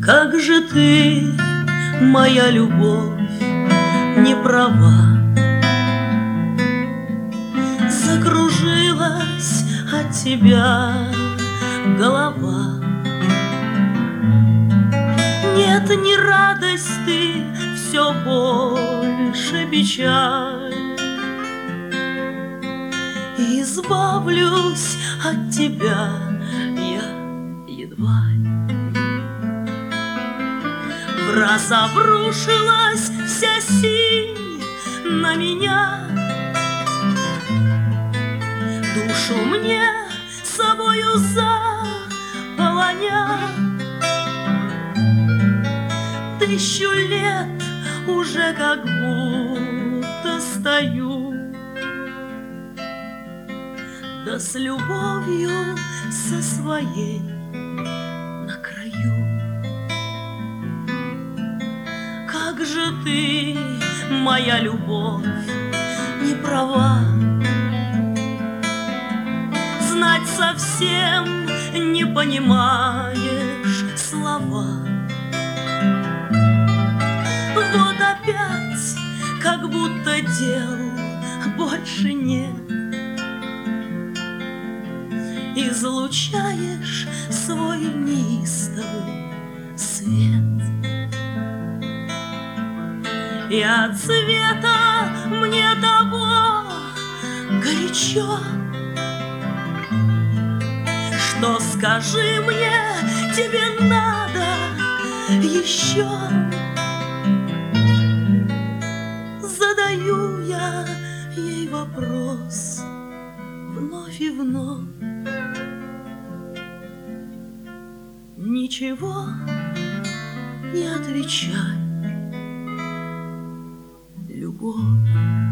Как же ты, моя любовь, не права. Закружилась от тебя голова. Нет, не радость ты, все больше печаль. Избавлюсь от тебя я едва. Враз обрушилась вся синь на меня. Душу мне собою заполоня. 1000 лет уже как будто стою, да с любовью со своей на краю. Как же ты, моя любовь, не права. Знать совсем не понимаешь слова. Вот опять, как будто дел больше нет. Излучаешь свой неистовый свет. И от света мне того горячо, что, скажи мне, тебе надо еще. Задаю я ей вопрос вновь и вновь. Ничего не отвечай, любовь.